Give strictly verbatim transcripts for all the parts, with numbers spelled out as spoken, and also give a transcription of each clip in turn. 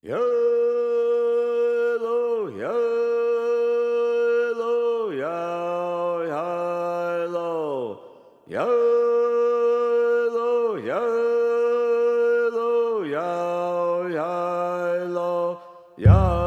Yellow, yellow, yellow, yellow, yellow, yellow, yellow, yellow,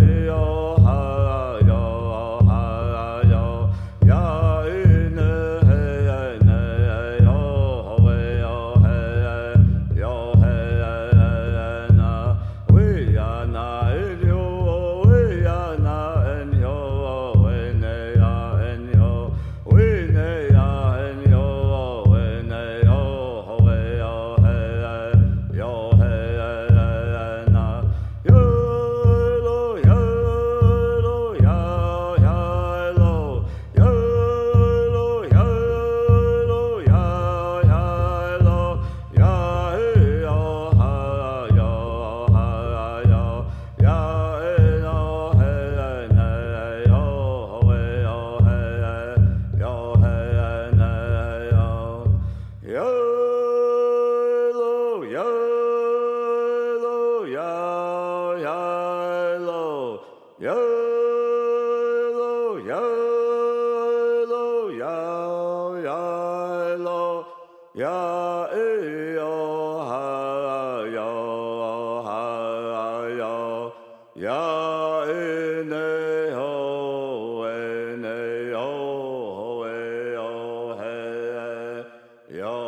Yellow, yellow, yellow, yellow, ya, yo, ha, yo, ha, yo, ya, ne, ho, ne, ho, ho, he, yo.